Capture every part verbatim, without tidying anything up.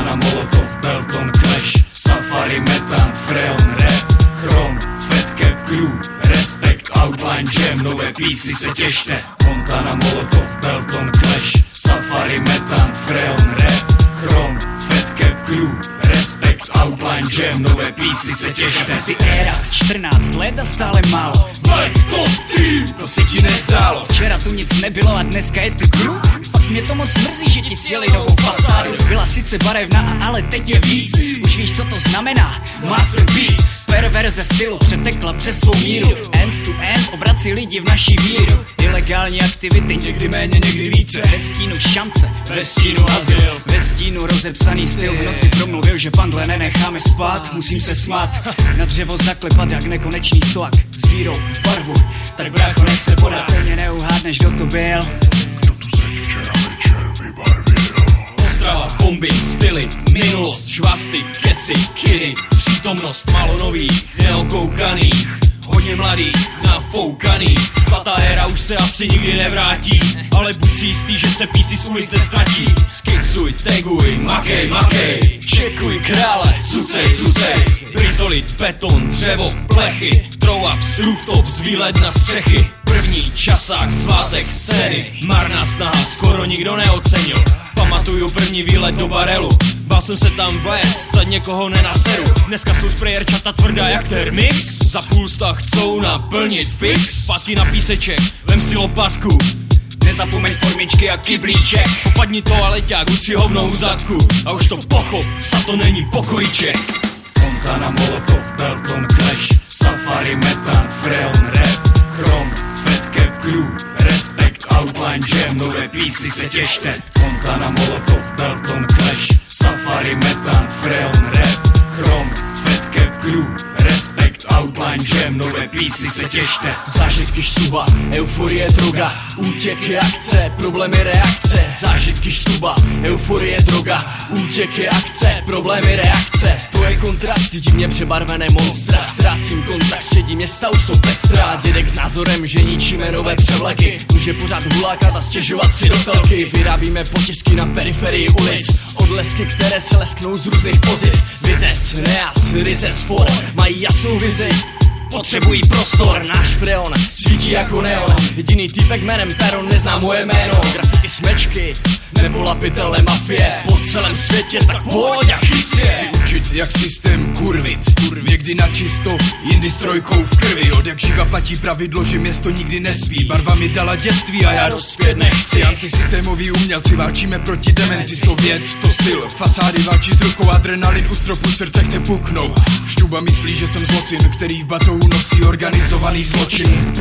Montana, Molotov, Belton, Clash, Safari, Metan, Freon, Rap, Chrom, Fat Cap Crew, Respekt, Outline Jam, nové písy se těšte. Montana, Molotov, Belton, Clash, Safari, Metan, Freon, Rap, Chrom, Fat Cap Crew, Respekt, Outline Jam, nové písy se těšte. Ty éra, čtrnáct let a stále málo. Black Top Team, to si ti nezdálo. Včera tu nic nebylo a dneska je tu crew. Fakt mě to moc mrzí, že ti sjeli novou fasádu. Byla sice barevná, ale teď je víc. Už víš, co to znamená, masterpiece. Perverze stylu přetekla přes svou míru. End to end obrací lidi v naší víru. Ilegální aktivity, někdy méně, někdy více. Ve stínu šance, ve stínu azyl. Ve stínu rozepsaný styl. V noci promluvil, že pandle nenecháme spát. Musím se smát, na dřevo zaklepat jak nekonečný soak. S vírou v barvu, tak brácho nech se podat. Stejně neuhádneš, kdo to byl. Kdo tu zeď včera večer vybarvil? Ostrava, bomby, styly, minulost, žvasty, keci, kidy. Přítomnost málo nových, neokoukaných, hodně mladých, nafoukaných. Zlatá éra už se asi nikdy nevrátí, ale buď si jistý, že se písy z ulice ztratí. Skicuj, taguj, makej, makej, čekuj krále, cucej, cucej. Brizolit, beton, dřevo, plechy, throw-ups, rooftops, výlet na střechy. První časák, svátek, scény, marná snaha, skoro nikdo neocenil. Pamatuju první výlet do barelu, bál jsem se tam vést, ať někoho nenaseru. Dneska jsou sprayerčata tvrdá jak Thermix, za půl sta chcou naplnit fix. Zpátky na píseček, vem si lopatku, Nezapomeň formičky a kyblíček. popadni toaleťák, utři hovnou v zadku a už to pochop, za to není pokojíček. Montana, Molotov, Belton, Clash, Safari, Metan, Freon, Rap, Chrom, Fat Cap Crew, Respekt, Outline Jam, nové písy se těšte. Montana, Molotov, Belton, Clash, Safari, Metan, Freon, Rap, Chrom, Fat Cap Crew, Respekt, Outline Jam, nové písy se těšte. Zážitky štuba, euforie droga, útěky akce, problémy reakce. Zážitky štuba, euforie droga, útěky akce, problémy reakce. To je kontrast, vidím mě přebarvené monstra. Ztrácím kontakt, středí města už jsou pestrá. Dědek s názorem, že ničíme nové převleky, může pořád hulákat a stěžovat si do telky. Vyrábíme potisky na periferii ulic, odlesky, které se lesknou z různých pozic. Vites, Neas, Rizes, For mají jasnou vizi, potřebují prostor. Náš Freon svítí jako neon, jediný týpek jménem Peron nezná moje jméno. Grafity, smečky, nebo lapitele mafie po celém světě, tak pojď a chyť si je. Chci učit jak systém kurvit, někdy na čisto, jindy s trojkou v krvi. Od jak živa platí pravidlo, že město nikdy nespí. Barva mi dala dětství a já rozpět nechci. Antisystémoví umělci válčíme proti demenci, co věc, to styl. Fasády válčit rukou, adrenalin u stropu, srdce chce puknout. Štuba myslí, že jsem zločin, který v batohu nosí organizovaný zločin.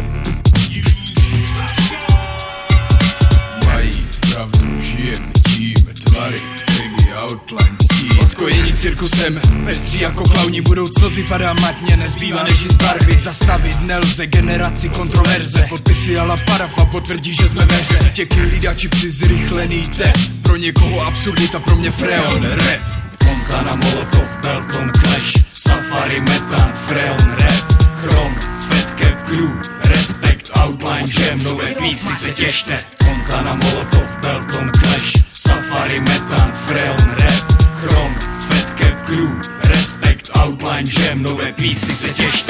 Mají pravdu, žijem tím, tvary, tagy, outline, stín. Odkojení cirkusem, pestří jako klauni, budoucnost vypadá matně, nezbývá než ji zbarvit. Zastavit nelze, generaci kontroverze, podpisy a la parafa potvrdí, že jsme ve hře. Těky lídači při zrychlený tep, pro někoho absurdita, pro mě Freon, rap. Montana, Molotov, Belton, Clash, Safari, Metan, Freon, Rap, Chrom, Fat Cap Crew, Respekt, Outline Jam, nové písy se těšte. Montana, Molotov, Belton, Clash, Safari, Metan, Freon, Rap, Chrom, Fat Cap Crew, Respekt, Outline Jam, nové písy se těšte.